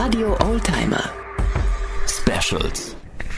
Radio Oldtimer Specials.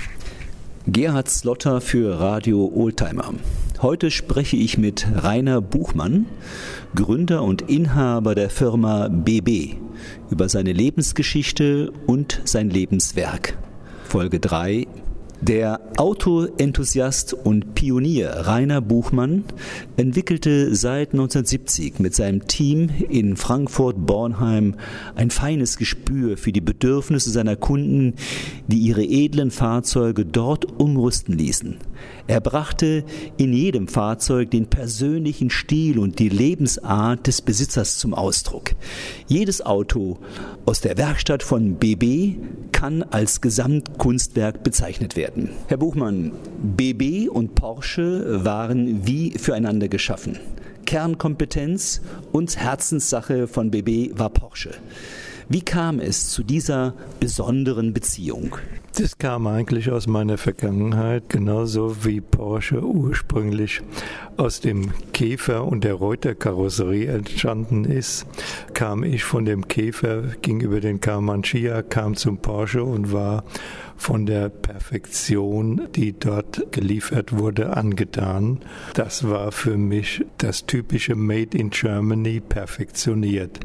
Gerhard Slotter für Radio Oldtimer. Heute spreche ich mit Rainer Buchmann, Gründer und Inhaber der Firma BB, über seine Lebensgeschichte und sein Lebenswerk. Folge 3. Der Autoenthusiast und Pionier Rainer Buchmann entwickelte seit 1970 mit seinem Team in Frankfurt-Bornheim ein feines Gespür für die Bedürfnisse seiner Kunden, die ihre edlen Fahrzeuge dort umrüsten ließen. Er brachte in jedem Fahrzeug den persönlichen Stil und die Lebensart des Besitzers zum Ausdruck. Jedes Auto aus der Werkstatt von BB kann als Gesamtkunstwerk bezeichnet werden. Herr Buchmann, BB und Porsche waren wie füreinander geschaffen. Kernkompetenz und Herzenssache von BB war Porsche. Wie kam es zu dieser besonderen Beziehung? Das kam eigentlich aus meiner Vergangenheit, genauso wie Porsche ursprünglich aus dem Käfer und der Reuter-Karosserie entstanden ist, kam ich von dem Käfer, ging über den Carmangia, kam zum Porsche und war von der Perfektion, die dort geliefert wurde, angetan. Das war für mich das typische Made in Germany perfektioniert.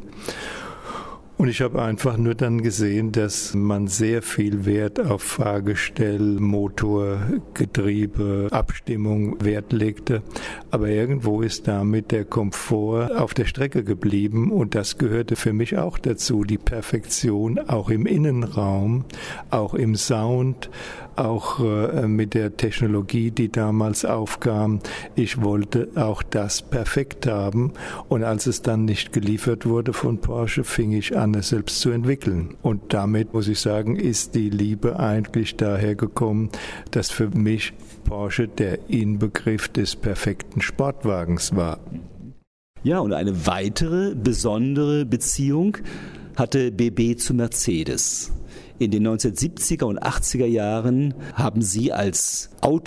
Und ich habe einfach nur dann gesehen, dass man sehr viel Wert auf Fahrgestell, Motor, Getriebe, Abstimmung Wert legte. Aber irgendwo ist damit der Komfort auf der Strecke geblieben und das gehörte für mich auch dazu, die Perfektion auch im Innenraum, auch im Sound, auch mit der Technologie, die damals aufkam. Ich wollte auch das perfekt haben und als es dann nicht geliefert wurde von Porsche, fing ich an, es selbst zu entwickeln. Und damit, muss ich sagen, ist die Liebe eigentlich daher gekommen, dass für mich Porsche der Inbegriff des perfekten Sportwagens war. Ja, und eine weitere besondere Beziehung hatte BB zu Mercedes. In den 1970er und 80er Jahren haben Sie als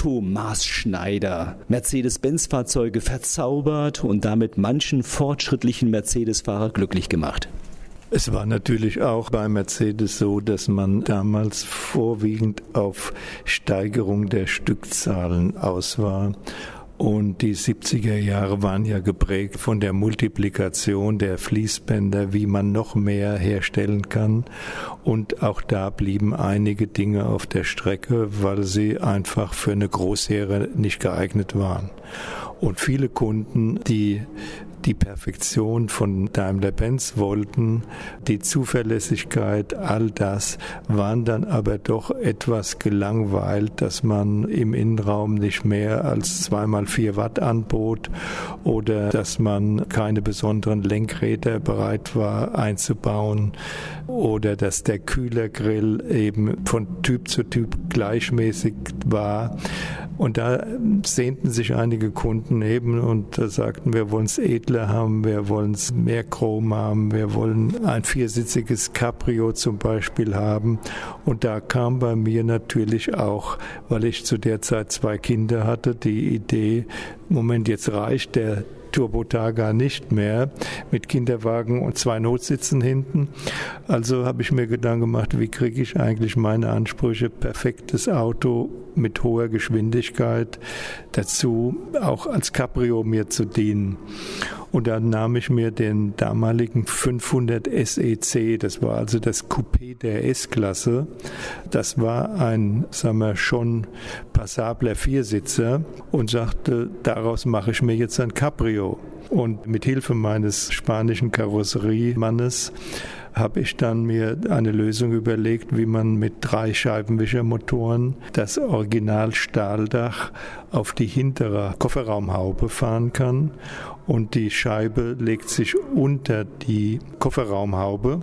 Automaßschneider Mercedes-Benz-Fahrzeuge verzaubert und damit manchen fortschrittlichen Mercedes-Fahrer glücklich gemacht. Es war natürlich auch bei Mercedes so, dass man damals vorwiegend auf Steigerung der Stückzahlen aus war. Und die 70er Jahre waren ja geprägt von der Multiplikation der Fließbänder, wie man noch mehr herstellen kann. Und auch da blieben einige Dinge auf der Strecke, weil sie einfach für eine Großserie nicht geeignet waren. Und viele Kunden, die Perfektion von Daimler-Benz wollten, die Zuverlässigkeit, all das, waren dann aber doch etwas gelangweilt, dass man im Innenraum nicht mehr als 2x4 Watt anbot oder dass man keine besonderen Lenkräder bereit war einzubauen oder dass der Kühlergrill eben von Typ zu Typ gleichmäßig war. Und da sehnten sich einige Kunden eben und sagten, wir wollen es edler haben, wir wollen es mehr Chrom haben, wir wollen ein viersitziges Cabrio zum Beispiel haben. Und da kam bei mir natürlich auch, weil ich zu der Zeit 2 Kinder hatte, die Idee, Moment, jetzt reicht der Turbotarga nicht mehr mit Kinderwagen und 2 Notsitzen hinten. Also habe ich mir Gedanken gemacht, wie kriege ich eigentlich meine Ansprüche, perfektes Auto mit hoher Geschwindigkeit dazu, auch als Cabrio mir zu dienen. Und dann nahm ich mir den damaligen 500 SEC, das war also das Coupé der S-Klasse. Das war ein, sagen wir, schon passabler Viersitzer und sagte, daraus mache ich mir jetzt ein Cabrio. Und mit Hilfe meines spanischen Karosseriemannes habe ich dann mir eine Lösung überlegt, wie man mit 3 Scheibenwischermotoren das Original Stahldach auf die hintere Kofferraumhaube fahren kann. Und die Scheibe legt sich unter die Kofferraumhaube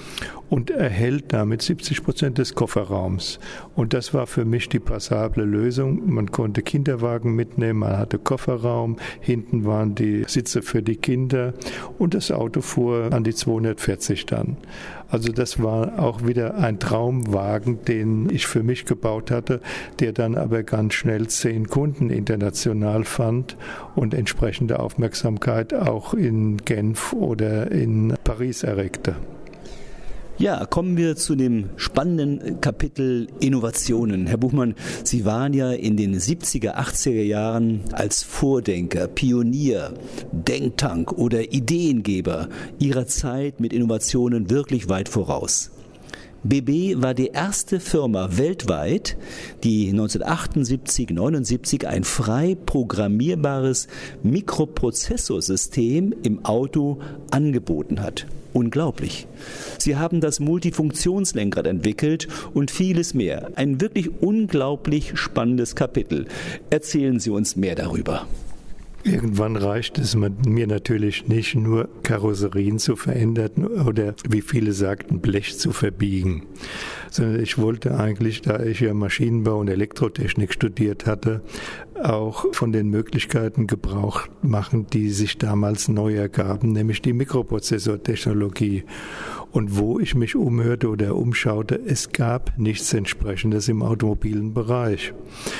und erhält damit 70% des Kofferraums. Und das war für mich die passable Lösung. Man konnte Kinderwagen mitnehmen, man hatte Kofferraum, hinten waren die Sitze für die Kinder und das Auto fuhr an die 240 dann. Also das war auch wieder ein Traumwagen, den ich für mich gebaut hatte, der dann aber ganz schnell 10 Kunden international fand und entsprechende Aufmerksamkeit auch in Genf oder in Paris erregte. Ja, kommen wir zu dem spannenden Kapitel Innovationen. Herr Buchmann, Sie waren ja in den 70er, 80er Jahren als Vordenker, Pionier, Denktank oder Ideengeber Ihrer Zeit mit Innovationen wirklich weit voraus. BB war die erste Firma weltweit, die 1978, 79 ein frei programmierbares Mikroprozessorsystem im Auto angeboten hat. Unglaublich. Sie haben das Multifunktionslenkrad entwickelt und vieles mehr. Ein wirklich unglaublich spannendes Kapitel. Erzählen Sie uns mehr darüber. Irgendwann reicht es mir natürlich nicht, nur Karosserien zu verändern oder, wie viele sagten, Blech zu verbiegen, sondern ich wollte eigentlich, da ich ja Maschinenbau und Elektrotechnik studiert hatte, auch von den Möglichkeiten Gebrauch machen, die sich damals neu ergaben, nämlich die Mikroprozessortechnologie. Und wo ich mich umhörte oder umschaute, es gab nichts Entsprechendes im automobilen Bereich.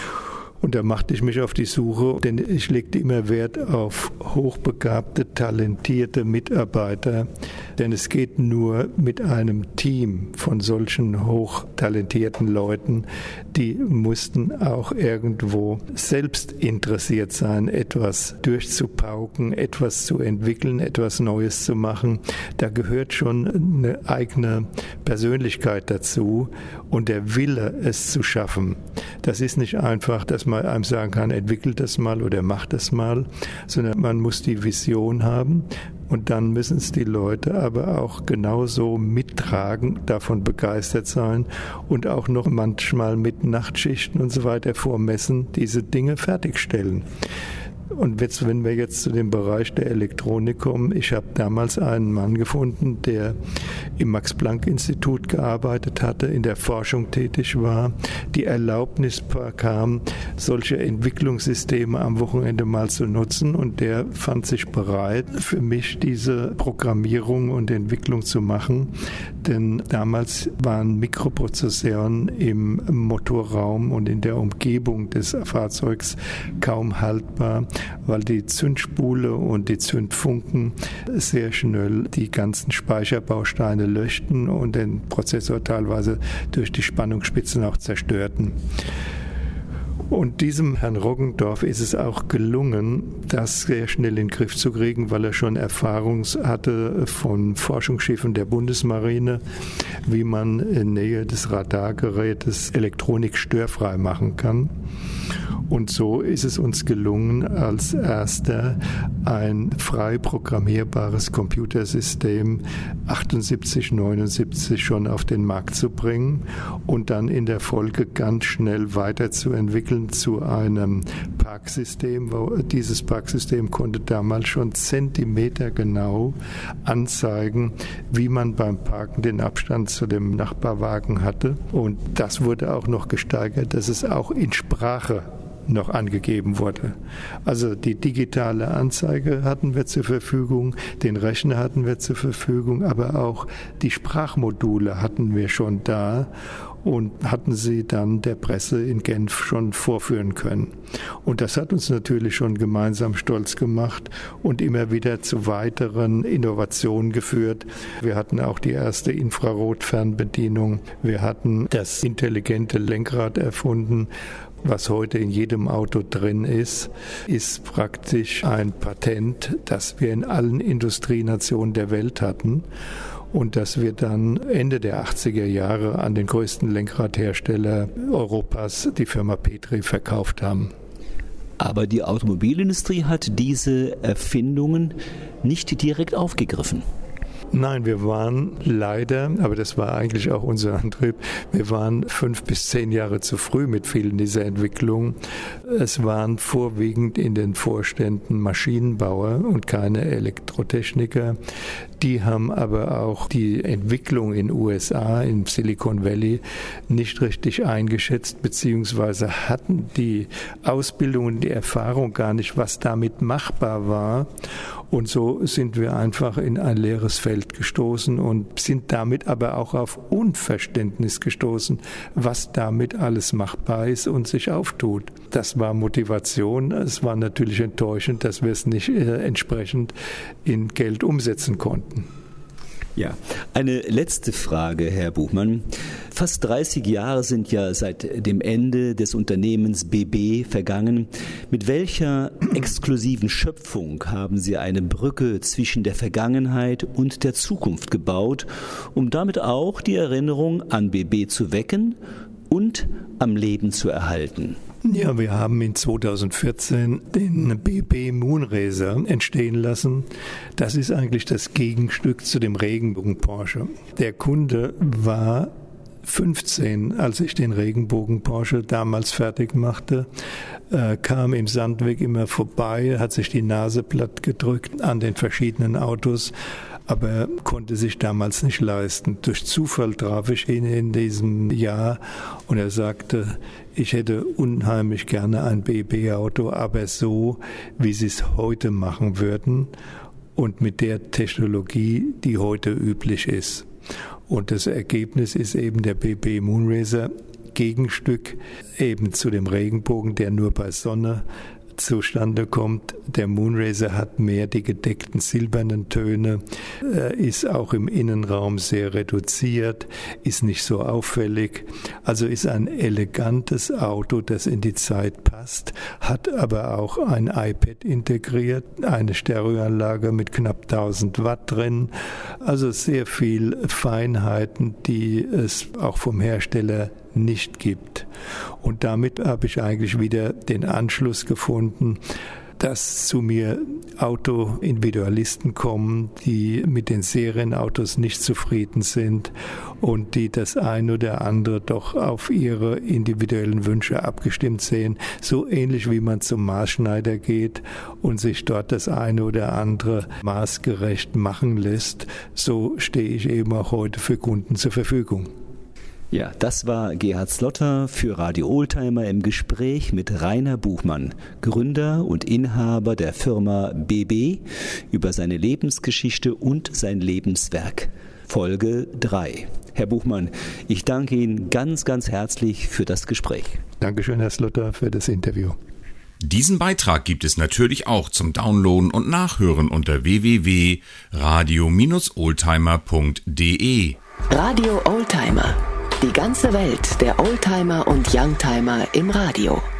Und da machte ich mich auf die Suche, denn ich legte immer Wert auf hochbegabte, talentierte Mitarbeiter. Denn es geht nur mit einem Team von solchen hochtalentierten Leuten, die mussten auch irgendwo selbst interessiert sein, etwas durchzupauken, etwas zu entwickeln, etwas Neues zu machen. Da gehört schon eine eigene Persönlichkeit dazu und der Wille, es zu schaffen. Das ist nicht einfach, dass man einem sagen kann, entwickelt das mal oder macht das mal, sondern man muss die Vision haben und dann müssen es die Leute aber auch genauso mittragen, davon begeistert sein und auch noch manchmal mit Nachtschichten und so weiter vormessen, diese Dinge fertigstellen. Und jetzt, wenn wir jetzt zu dem Bereich der Elektronik kommen, ich habe damals einen Mann gefunden, der im Max-Planck-Institut gearbeitet hatte, in der Forschung tätig war, die Erlaubnis bekam, solche Entwicklungssysteme am Wochenende mal zu nutzen und der fand sich bereit, für mich diese Programmierung und Entwicklung zu machen, denn damals waren Mikroprozessoren im Motorraum und in der Umgebung des Fahrzeugs kaum haltbar, weil die Zündspule und die Zündfunken sehr schnell die ganzen Speicherbausteine löschten und den Prozessor teilweise durch die Spannungsspitzen auch zerstörten. Und diesem Herrn Roggendorf ist es auch gelungen, das sehr schnell in den Griff zu kriegen, weil er schon Erfahrung hatte von Forschungsschiffen der Bundesmarine, wie man in Nähe des Radargerätes Elektronik störfrei machen kann. Und so ist es uns gelungen, als erster ein frei programmierbares Computersystem 78, 79 schon auf den Markt zu bringen und dann in der Folge ganz schnell weiterzuentwickeln zu einem Parksystem. Dieses Parksystem konnte damals schon zentimetergenau anzeigen, wie man beim Parken den Abstand zu dem Nachbarwagen hatte. Und das wurde auch noch gesteigert, dass es auch in Sprache noch angegeben wurde. Also die digitale Anzeige hatten wir zur Verfügung, den Rechner hatten wir zur Verfügung, aber auch die Sprachmodule hatten wir schon da und hatten sie dann der Presse in Genf schon vorführen können. Und das hat uns natürlich schon gemeinsam stolz gemacht und immer wieder zu weiteren Innovationen geführt. Wir hatten auch die erste Infrarotfernbedienung. Wir hatten das intelligente Lenkrad erfunden. Was heute in jedem Auto drin ist praktisch ein Patent, das wir in allen Industrienationen der Welt hatten und das wir dann Ende der 80er Jahre an den größten Lenkradhersteller Europas, die Firma Petri, verkauft haben. Aber die Automobilindustrie hat diese Erfindungen nicht direkt aufgegriffen. Nein, wir waren leider, aber das war eigentlich auch unser Antrieb, wir waren 5 bis 10 Jahre zu früh mit vielen dieser Entwicklungen. Es waren vorwiegend in den Vorständen Maschinenbauer und keine Elektrotechniker. Die haben aber auch die Entwicklung in USA, im Silicon Valley, nicht richtig eingeschätzt, beziehungsweise hatten die Ausbildung und die Erfahrung gar nicht, was damit machbar war. Und so sind wir einfach in ein leeres Feld gestoßen und sind damit aber auch auf Unverständnis gestoßen, was damit alles machbar ist und sich auftut. Das war Motivation. Es war natürlich enttäuschend, dass wir es nicht entsprechend in Geld umsetzen konnten. Ja, eine letzte Frage, Herr Buchmann. Fast 30 Jahre sind ja seit dem Ende des Unternehmens BB vergangen. Mit welcher exklusiven Schöpfung haben Sie eine Brücke zwischen der Vergangenheit und der Zukunft gebaut, um damit auch die Erinnerung an BB zu wecken und am Leben zu erhalten? Ja, wir haben in 2014 den BB Moonracer entstehen lassen. Das ist eigentlich das Gegenstück zu dem Regenbogen Porsche. Der Kunde war 15, als ich den Regenbogen Porsche damals fertig machte, kam im Sandweg immer vorbei, hat sich die Nase platt gedrückt an den verschiedenen Autos, aber konnte sich damals nicht leisten. Durch Zufall traf ich ihn in diesem Jahr und er sagte, ich hätte unheimlich gerne ein BB-Auto, aber so, wie sie es heute machen würden und mit der Technologie, die heute üblich ist. Und das Ergebnis ist eben der BB Moonracer, Gegenstück eben zu dem Regenbogen, der nur bei Sonne zustande kommt. Der Moonracer hat mehr die gedeckten silbernen Töne, ist auch im Innenraum sehr reduziert, ist nicht so auffällig. Also ist ein elegantes Auto, das in die Zeit passt, hat aber auch ein iPad integriert, eine Stereoanlage mit knapp 1000 Watt drin. Also sehr viel Feinheiten, die es auch vom Hersteller nicht gibt. Und damit habe ich eigentlich wieder den Anschluss gefunden, dass zu mir Auto-Individualisten kommen, die mit den Serienautos nicht zufrieden sind und die das ein oder andere doch auf ihre individuellen Wünsche abgestimmt sehen. So ähnlich wie man zum Maßschneider geht und sich dort das eine oder andere maßgerecht machen lässt, so stehe ich eben auch heute für Kunden zur Verfügung. Ja, das war Gerhard Slotter für Radio Oldtimer im Gespräch mit Rainer Buchmann, Gründer und Inhaber der Firma BB, über seine Lebensgeschichte und sein Lebenswerk. Folge 3. Herr Buchmann, ich danke Ihnen ganz, ganz herzlich für das Gespräch. Dankeschön, Herr Slotter, für das Interview. Diesen Beitrag gibt es natürlich auch zum Downloaden und Nachhören unter www.radio-oldtimer.de. Radio Oldtimer. Die ganze Welt der Oldtimer und Youngtimer im Radio.